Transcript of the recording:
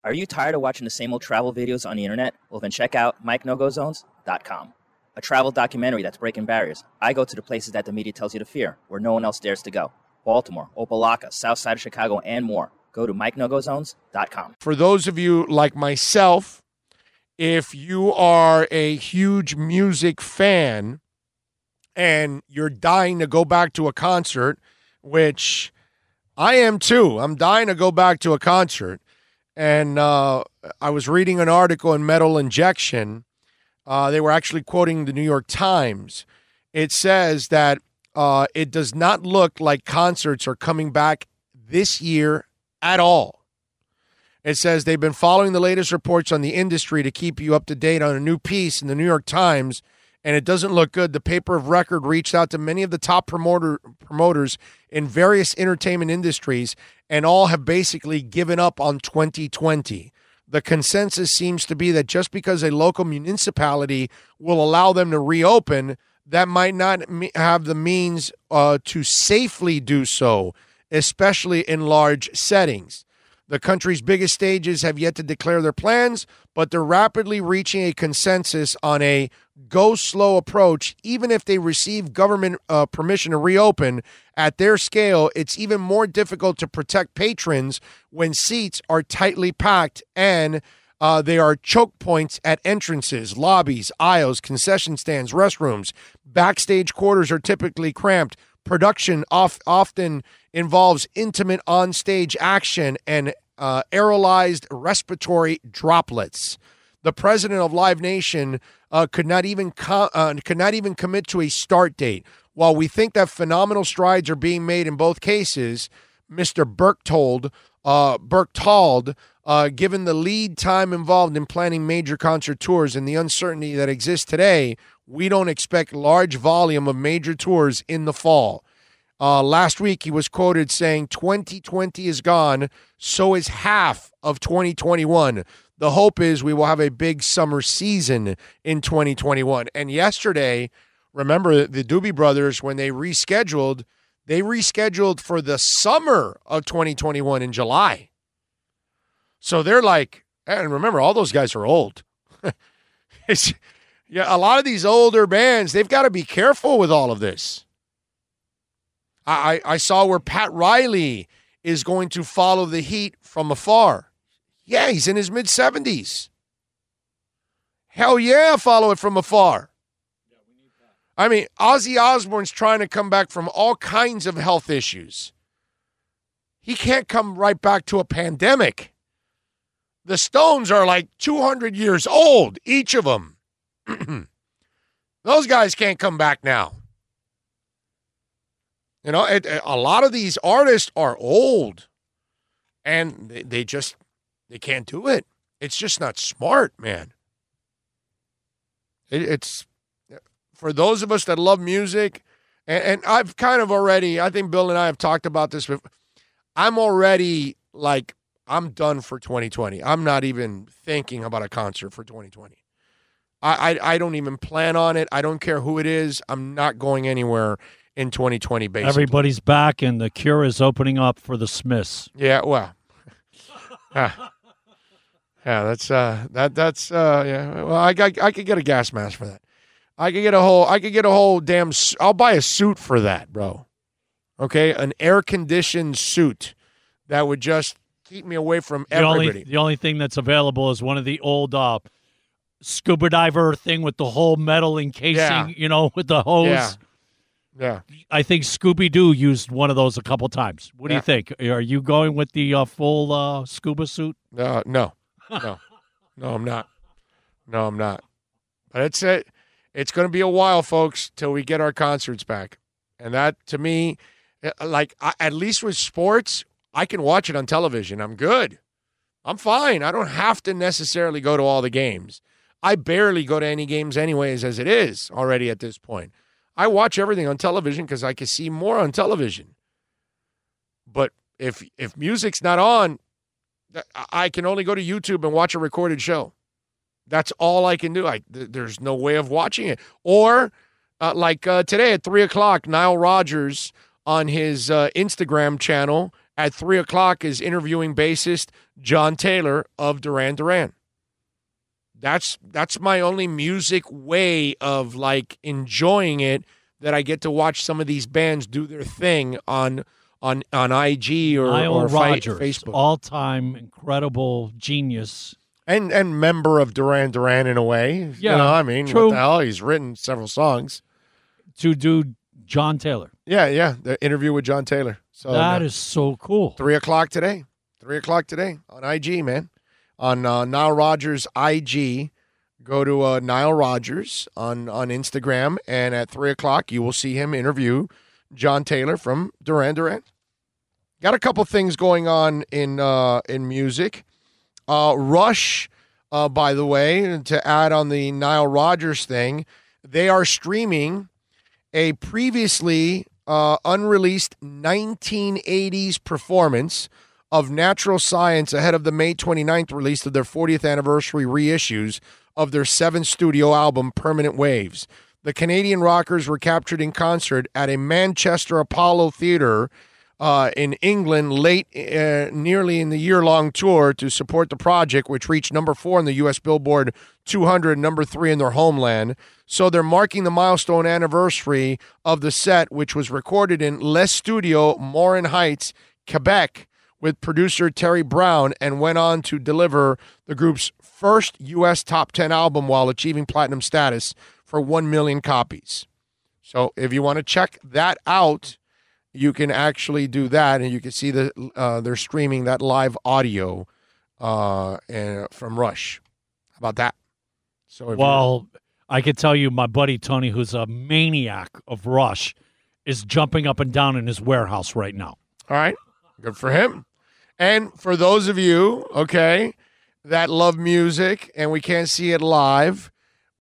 Are you tired of watching the same old travel videos on the internet? Well, then check out MikeNoGoZones.com, a travel documentary that's breaking barriers. I go to the places that the media tells you to fear, where no one else dares to go. Baltimore, Opelika, South Side of Chicago, and more. Go to MikeNoGoZones.com. For those of you like myself, if you are a huge music fan and you're dying to go back to a concert, which I am too. I'm dying to go back to a concert. And I was reading an article in Metal Injection. They were actually quoting the New York Times. It says that it does not look like concerts are coming back this year at all. It says they've been following the latest reports on the industry to keep you up to date on a new piece in the New York Times, and it doesn't look good. The paper of record reached out to many of the top promoters in various entertainment industries, and all have basically given up on 2020. The consensus seems to be that just because a local municipality will allow them to reopen, that might not have the means to safely do so, especially in large settings. The country's biggest stages have yet to declare their plans, but they're rapidly reaching a consensus on a go-slow approach. Even if they receive government permission to reopen, at their scale, it's even more difficult to protect patrons when seats are tightly packed and they are choke points at entrances, lobbies, aisles, concession stands, restrooms. Backstage quarters are typically cramped. Production often involves intimate on-stage action and aerolized respiratory droplets. The president of Live Nation could not even commit to a start date. While we think that phenomenal strides are being made in both cases, Mr. Berchtold, given the lead time involved in planning major concert tours and the uncertainty that exists today, we don't expect large volume of major tours in the fall. Last week, he was quoted saying, 2020 is gone, so is half of 2021. The hope is we will have a big summer season in 2021. And yesterday, remember the Doobie Brothers, when they rescheduled for the summer of 2021 in July. So they're like, and remember, all those guys are old. A lot of these older bands, they've got to be careful with all of this. I saw where Pat Riley is going to follow the heat from afar. Yeah, he's in his mid-70s. Hell yeah, follow it from afar. Yeah, we need that. I mean, Ozzy Osbourne's trying to come back from all kinds of health issues. He can't come right back to a pandemic. The Stones are like 200 years old, each of them. Those guys can't come back now. You know, a lot of these artists are old, and they can't do it. It's just not smart, man. It's for those of us that love music, and I've kind of already, I think Bill and I have talked about this before. I'm already like, I'm done for 2020. I'm not even thinking about a concert for 2020. I don't even plan on it. I don't care who it is. I'm not going anywhere in 2020, basically. Everybody's back, and the Cure is opening up for the Smiths. Yeah, well. Yeah, that's yeah. Well, I could get a gas mask for that. I could get a whole damn. I'll buy a suit for that, bro. Okay, an air-conditioned suit that would just keep me away from everybody. The only thing that's available is one of the old scuba diver thing with the whole metal encasing, with the hose. Yeah. I think Scooby-Doo used one of those a couple times. What do you think? Are you going with the full scuba suit? No, I'm not. But it's going to be a while, folks, till we get our concerts back. And that, to me, at least with sports, I can watch it on television. I'm good. I'm fine. I don't have to necessarily go to all the games. I barely go to any games anyways as it is already at this point. I watch everything on television because I can see more on television. But if music's not on, I can only go to YouTube and watch a recorded show. That's all I can do. There's no way of watching it. Or today at 3 o'clock, Nile Rodgers on his Instagram channel at 3 o'clock is interviewing bassist John Taylor of Duran Duran. That's my only music way of like enjoying it, that I get to watch some of these bands do their thing on IG or Rogers, Facebook. All-time incredible genius. And member of Duran Duran in a way. Yeah, you know, I mean, true. what the hell? He's written several songs. To do John Taylor. Yeah. The interview with John Taylor. So that is so cool. 3 o'clock today. 3 o'clock today on IG, man. On Nile Rodgers IG. Go to Nile Rodgers on Instagram, and at 3 o'clock you will see him interview John Taylor from Duran Duran. Got a couple things going on in music. Rush, by the way, to add on the Nile Rodgers thing, they are streaming a previously unreleased 1980s performance of Natural Science ahead of the May 29th release of their 40th anniversary reissues of their 7th studio album, Permanent Waves. The Canadian rockers were captured in concert at a Manchester Apollo Theatre in England nearly in the year-long tour to support the project, which reached number 4 on the U.S. Billboard 200 and number 3 in their homeland. So they're marking the milestone anniversary of the set, which was recorded in Les Studio, Morin Heights, Quebec, with producer Terry Brown, and went on to deliver the group's first U.S. top 10 album while achieving platinum status for 1 million copies. So if you want to check that out, you can actually do that, and you can see they're streaming that live audio from Rush. How about that? So I can tell you my buddy Tony, who's a maniac of Rush, is jumping up and down in his warehouse right now. All right. Good for him. And for those of you, okay, that love music and we can't see it live,